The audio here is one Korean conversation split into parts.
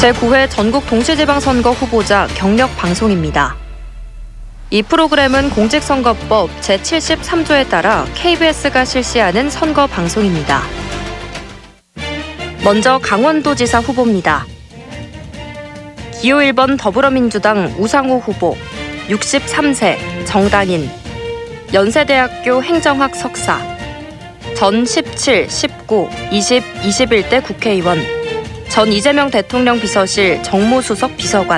제9회 전국 동시지방선거 후보자 경력 방송입니다. 이 프로그램은 공직선거법 제73조에 따라 KBS가 실시하는 선거 방송입니다. 먼저 강원도지사 후보입니다. 기호 1번 더불어민주당 우상호 후보, 63세, 정당인, 연세대학교 행정학 석사, 전 17, 19, 20, 21대 국회의원, 전 이재명 대통령 비서실 정무수석 비서관.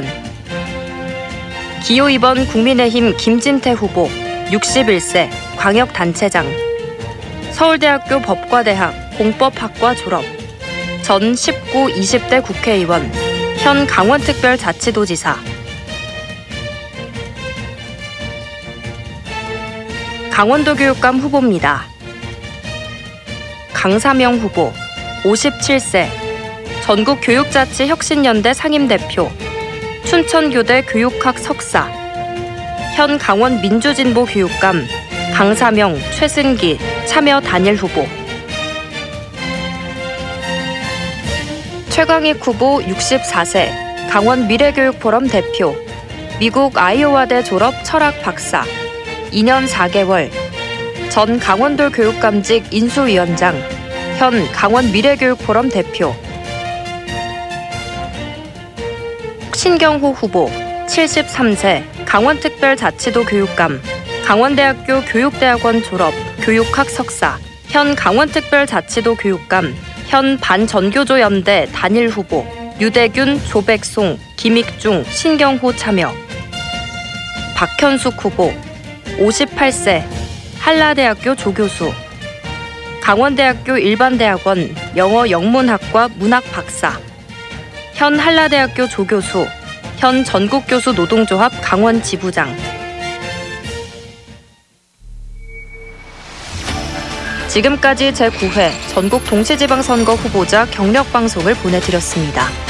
기호 2번 국민의힘 김진태 후보, 61세, 광역단체장, 서울대학교 법과대학 공법학과 졸업, 전 19, 20대 국회의원, 현 강원특별자치도지사. 강원도 교육감 후보입니다. 강사명 후보, 57세, 전국교육자치혁신연대 상임대표, 춘천교대 교육학 석사, 현 강원민주진보교육감, 강사명, 최승기, 참여 단일 후보. 최광익 후보 64세, 강원 미래교육포럼 대표, 미국 아이오와대 졸업 철학 박사, 2년 4개월, 전 강원도 교육감직 인수위원장, 현 강원 미래교육포럼 대표. 신경호 후보, 73세, 강원특별자치도 교육감, 강원대학교 교육대학원 졸업, 교육학 석사, 현 강원특별자치도 교육감, 현 반전교조연대 단일 후보, 유대균, 조백송, 김익중, 신경호 참여. 박현숙 후보, 58세, 한라대학교 조교수, 강원대학교 일반대학원 영어 영문학과 문학 박사, 현 한라대학교 조교수, 현 전국교수 노동조합 강원 지부장. 지금까지 제9회 전국 동시지방선거 후보자 경력방송을 보내드렸습니다.